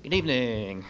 Good evening.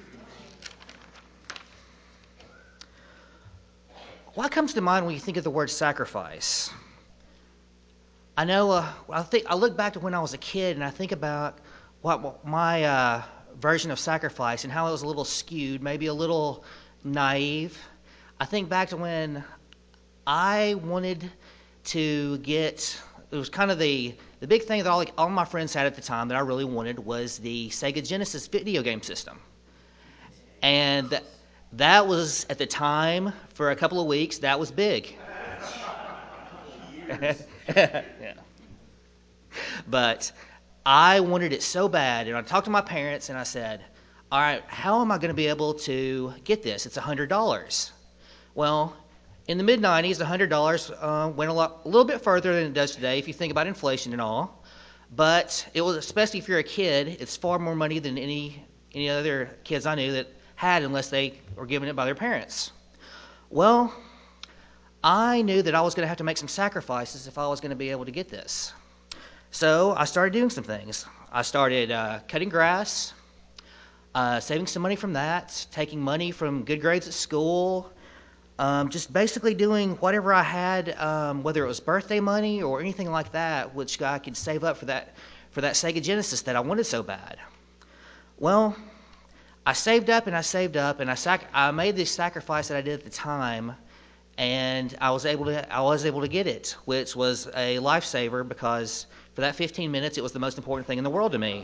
What comes to mind when you think of the word sacrifice? I know. I look back to when I was a kid, and I think about what my version of sacrifice and how it was a little skewed, maybe a little naive. I think back to when I wanted to get. It was kind of the big thing that all my friends had at the time that I really wanted was the Sega Genesis video game system. And that was, at the time, for a couple of weeks, that was big. Yeah. But I wanted it so bad, and I talked to my parents, and I said, all right, how am I going to be able to get this? It's $100. Well, in the mid-'90s, $100 went a little bit further than it does today if you think about inflation and all. But it was, especially if you're a kid, it's far more money than any other kids I knew that had, unless they were given it by their parents. Well, I knew that I was going to have to make some sacrifices if I was going to be able to get this. So I started doing some things. I started cutting grass, saving some money from that, taking money from good grades at school, just basically doing whatever I had, whether it was birthday money or anything like that, which I could save up for that Sega Genesis that I wanted so bad. Well, I saved up and I saved up, and I made this sacrifice that I did at the time, and I was able to get it, which was a lifesaver because for that 15 minutes it was the most important thing in the world to me.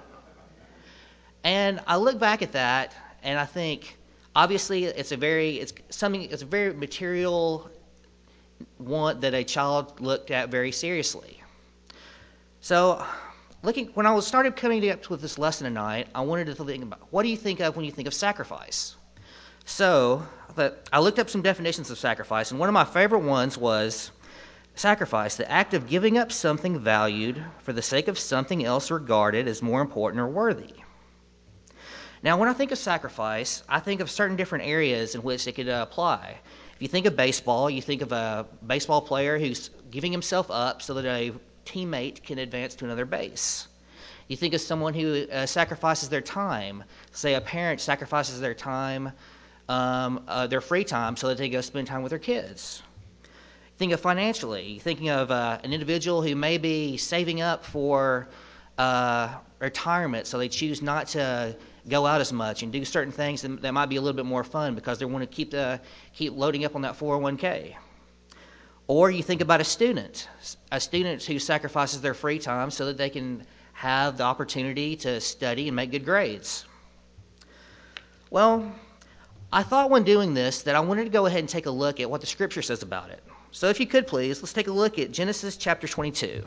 And I look back at that and I think, obviously it's a very material want that a child looked at very seriously. So when I started coming up with this lesson tonight, I wanted to think about, what do you think of when you think of sacrifice? So I looked up some definitions of sacrifice, and one of my favorite ones was sacrifice, the act of giving up something valued for the sake of something else regarded as more important or worthy. Now, when I think of sacrifice, I think of certain different areas in which it could apply. If you think of baseball, you think of a baseball player who's giving himself up so that a teammate can advance to another base. You think of someone who sacrifices their time. Say a parent sacrifices their time, their free time, so that they go spend time with their kids. Think of financially. Thinking of an individual who may be saving up for retirement, so they choose not to go out as much and do certain things that might be a little bit more fun because they want to keep loading up on that 401k. Or you think about a student who sacrifices their free time so that they can have the opportunity to study and make good grades. Well, I thought when doing this that I wanted to go ahead and take a look at what the Scripture says about it. So if you could please, let's take a look at Genesis chapter 22.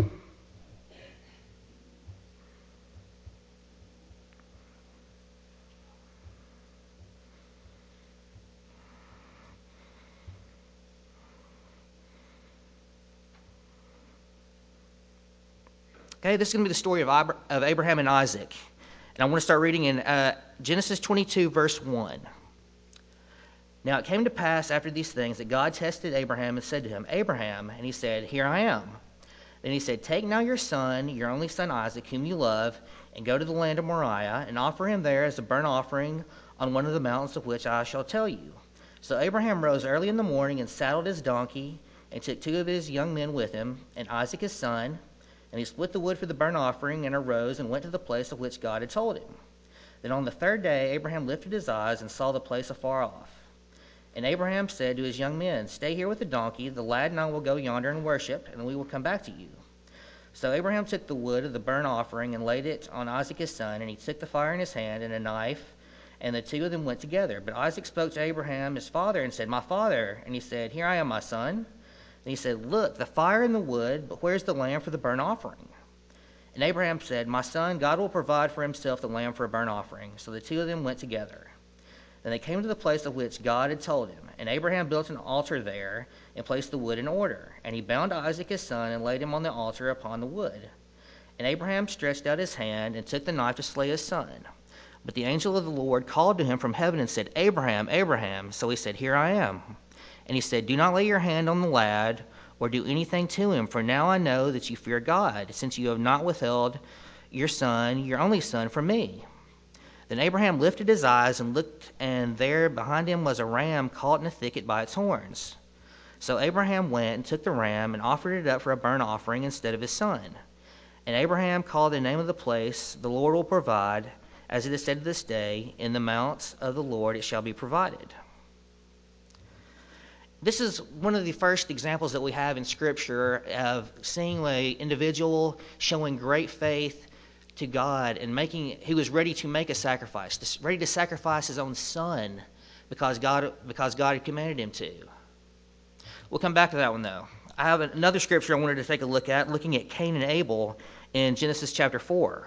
Okay, this is going to be the story of Abraham and Isaac. And I want to start reading in Genesis 22, verse 1. Now it came to pass after these things that God tested Abraham and said to him, Abraham, and he said, Here I am. Then he said, Take now your son, your only son Isaac, whom you love, and go to the land of Moriah, and offer him there as a burnt offering on one of the mountains of which I shall tell you. So Abraham rose early in the morning and saddled his donkey, and took 2 of his young men with him, and Isaac his son, and he split the wood for the burnt offering, and arose and went to the place of which God had told him. Then on the 3rd day Abraham lifted his eyes and saw the place afar off. And Abraham said to his young men, Stay here with the donkey, the lad and I will go yonder and worship, and we will come back to you. So Abraham took the wood of the burnt offering and laid it on Isaac his son, and he took the fire in his hand and a knife, and the 2 of them went together. But Isaac spoke to Abraham his father and said, My father. And he said, Here I am, my son. And he said, Look, the fire and the wood, but where's the lamb for the burnt offering? And Abraham said, My son, God will provide for himself the lamb for a burnt offering. So the 2 of them went together. Then they came to the place of which God had told him. And Abraham built an altar there and placed the wood in order. And he bound Isaac his son and laid him on the altar upon the wood. And Abraham stretched out his hand and took the knife to slay his son. But the angel of the Lord called to him from heaven and said, Abraham, Abraham. So he said, Here I am. And he said, Do not lay your hand on the lad or do anything to him, for now I know that you fear God, since you have not withheld your son, your only son, from me. Then Abraham lifted his eyes and looked, and there behind him was a ram caught in a thicket by its horns. So Abraham went and took the ram and offered it up for a burnt offering instead of his son. And Abraham called the name of the place, "The Lord will provide," as it is said to this day, "In the mount of the Lord it shall be provided." This is one of the first examples that we have in Scripture of seeing an individual showing great faith to God and he was ready to make a sacrifice, ready to sacrifice his own son because God had commanded him to. We'll come back to that one, though. I have another scripture I wanted to take a look at, looking at Cain and Abel in Genesis chapter 4.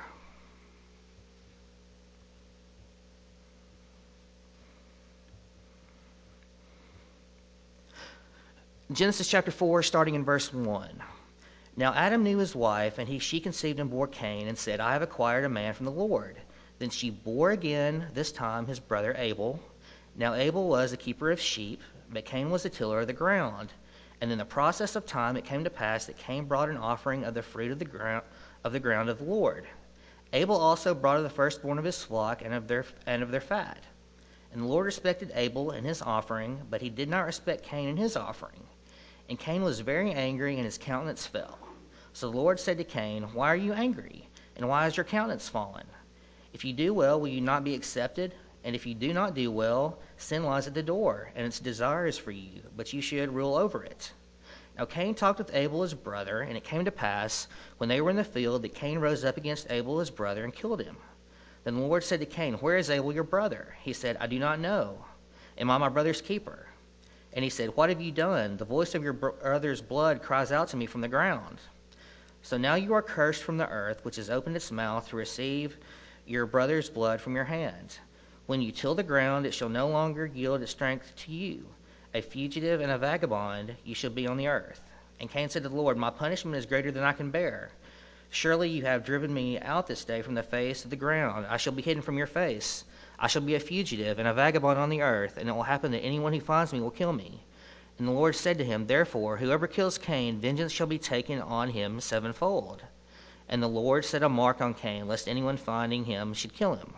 Genesis chapter 4, starting in verse 1. Now Adam knew his wife, and she conceived and bore Cain, and said, "I have acquired a man from the Lord." Then she bore again, this time his brother Abel. Now Abel was a keeper of sheep, but Cain was a tiller of the ground. And in the process of time it came to pass that Cain brought an offering of the fruit of the ground of the Lord. Abel also brought of the firstborn of his flock and of their fat. And the Lord respected Abel and his offering, but he did not respect Cain and his offering. And Cain was very angry, and his countenance fell. So the Lord said to Cain, "Why are you angry? And why is your countenance fallen? If you do well, will you not be accepted? And if you do not do well, sin lies at the door, and its desire is for you, but you should rule over it." Now Cain talked with Abel his brother, and it came to pass, when they were in the field, that Cain rose up against Abel his brother and killed him. Then the Lord said to Cain, "Where is Abel your brother?" He said, "I do not know. Am I my brother's keeper?" And he said, "What have you done? The voice of your brother's blood cries out to me from the ground. So now you are cursed from the earth, which has opened its mouth to receive your brother's blood from your hand. When you till the ground, it shall no longer yield its strength to you. A fugitive and a vagabond you shall be on the earth." And Cain said to the Lord, "My punishment is greater than I can bear. Surely you have driven me out this day from the face of the ground. I shall be hidden from your face. I shall be a fugitive and a vagabond on the earth, and it will happen that anyone who finds me will kill me." And the Lord said to him, "Therefore, whoever kills Cain, vengeance shall be taken on him sevenfold." And the Lord set a mark on Cain, lest anyone finding him should kill him.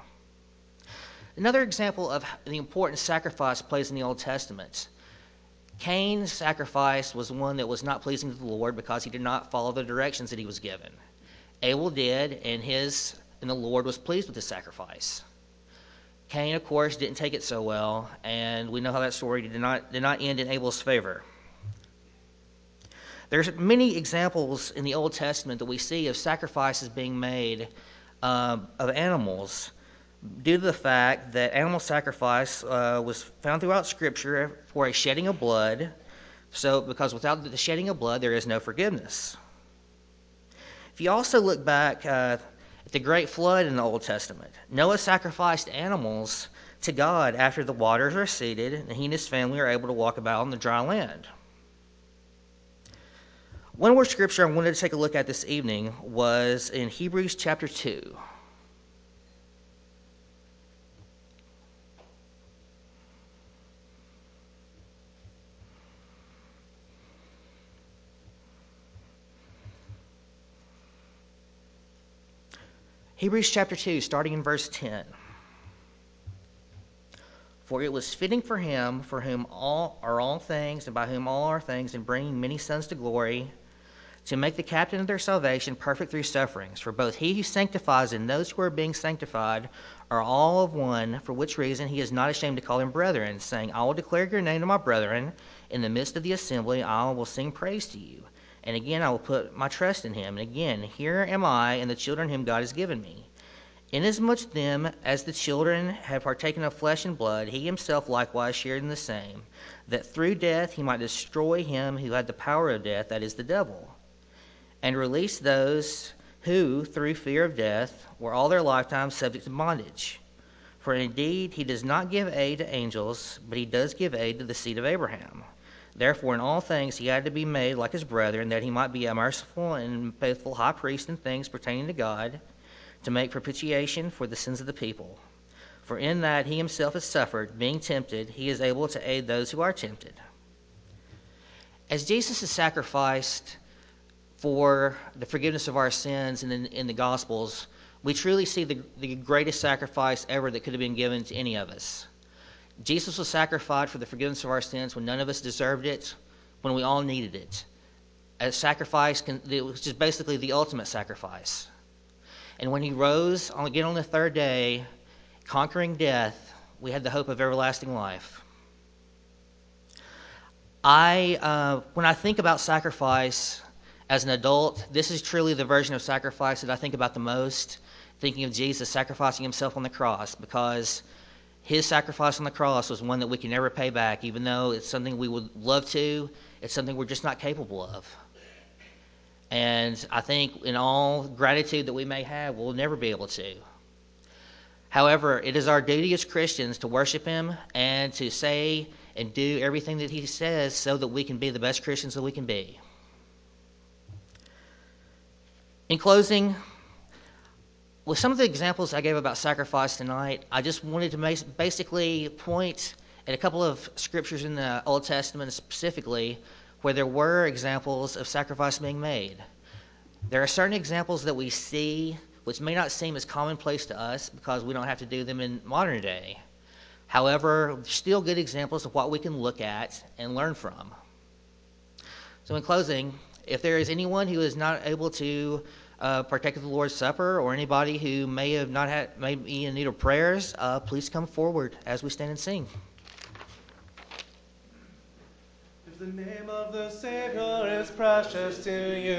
Another example of the importance sacrifice plays in the Old Testament. Cain's sacrifice was one that was not pleasing to the Lord because he did not follow the directions that he was given. Abel did, and the Lord was pleased with his sacrifice. Cain, of course, didn't take it so well, and we know how that story did not end in Abel's favor. There's many examples in the Old Testament that we see of sacrifices being made of animals due to the fact that animal sacrifice was found throughout Scripture for a shedding of blood. So, because without the shedding of blood, there is no forgiveness. If you also look back at the Great Flood in the Old Testament, Noah sacrificed animals to God after the waters receded and he and his family are able to walk about on the dry land. One more scripture I wanted to take a look at this evening was in Hebrews chapter 2. Hebrews chapter 2, starting in verse 10. "For it was fitting for him, for whom all are all things, and by whom all are things, and bringing many sons to glory, to make the captain of their salvation perfect through sufferings. For both he who sanctifies and those who are being sanctified are all of one, for which reason he is not ashamed to call them brethren, saying, I will declare your name to my brethren. In the midst of the assembly I will sing praise to you. And again I will put my trust in him. And again, here am I and the children whom God has given me. Inasmuch then as the children have partaken of flesh and blood, he himself likewise shared in the same, that through death he might destroy him who had the power of death, that is, the devil, and release those who, through fear of death, were all their lifetime subject to bondage. For indeed he does not give aid to angels, but he does give aid to the seed of Abraham. Therefore in all things he had to be made like his brethren, that he might be a merciful and faithful high priest in things pertaining to God, to make propitiation for the sins of the people. For in that he himself has suffered, being tempted, he is able to aid those who are tempted." As Jesus is sacrificed for the forgiveness of our sins in the Gospels, we truly see the greatest sacrifice ever that could have been given to any of us. Jesus was sacrificed for the forgiveness of our sins when none of us deserved it, when we all needed it. A sacrifice, which is basically the ultimate sacrifice. And when he rose again on the third day, conquering death, we had the hope of everlasting life. When I think about sacrifice as an adult, this is truly the version of sacrifice that I think about the most, thinking of Jesus sacrificing himself on the cross, because his sacrifice on the cross was one that we can never pay back, even though it's something we would love to. It's something we're just not capable of. And I think in all gratitude that we may have, we'll never be able to. However, it is our duty as Christians to worship him and to say and do everything that he says so that we can be the best Christians that we can be. In closing, with some of the examples I gave about sacrifice tonight, I just wanted to basically point at a couple of scriptures in the Old Testament specifically where there were examples of sacrifice being made. There are certain examples that we see which may not seem as commonplace to us because we don't have to do them in modern day. However, still good examples of what we can look at and learn from. So in closing, if there is anyone who is not able to partake of the Lord's Supper, or anybody who may be in need of prayers, please come forward as we stand and sing. If the name of the Savior is precious to you,